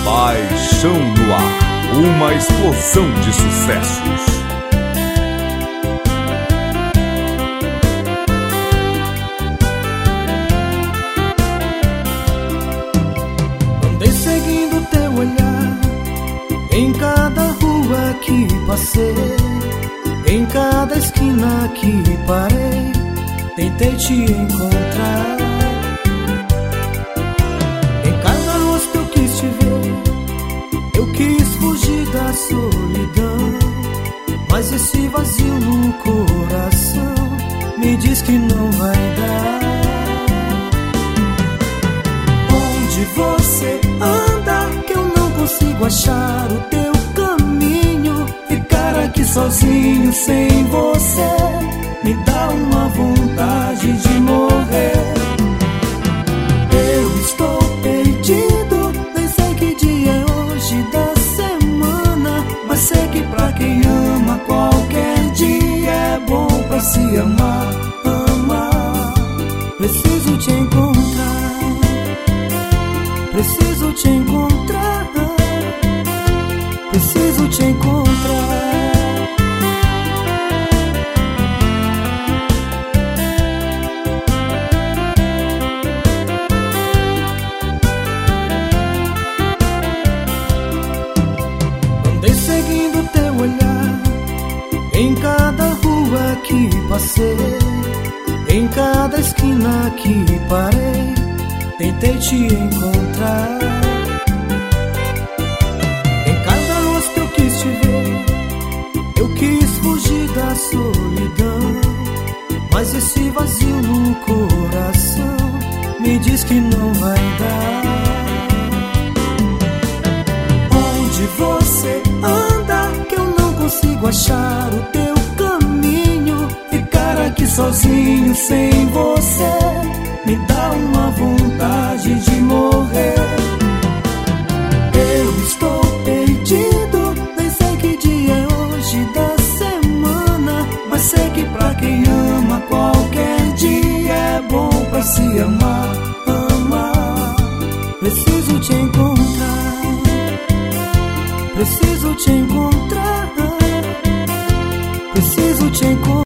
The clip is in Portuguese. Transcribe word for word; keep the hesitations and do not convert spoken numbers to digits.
Paixão no Ar, uma explosão de sucessos. Andei seguindo teu olhar em cada rua que passei, em cada esquina que parei, tentei te encontrar. Em cada rosto eu quis te ver, eu quis fugir da solidão, mas esse vazio no coração me diz que não vai dar. Onde você anda que eu não consigo achar o teu caminho? Ficar aqui sozinho sem você me dá uma vontade de morrer. Eu estou perdido, nem sei que dia é hoje da semana, mas sei que pra quem ama qualquer dia é bom pra se amar, amar. Preciso te encontrar, preciso te encontrar, preciso te encontrar. Andei seguindo teu olhar em cada rua que passei, em cada esquina que parei, tentei te encontrar. Em cada rosto eu quis te ver, eu quis fugir da solidão, mas esse vazio no coração me diz que não vai dar. Onde você anda que eu não consigo achar o teu caminho? Ficar aqui sozinho sem você me dá uma vontade de morrer. Eu estou perdido, nem sei que dia é hoje da semana, mas sei que pra quem ama qualquer dia é bom pra se amar, amar. Preciso te encontrar, preciso te encontrar,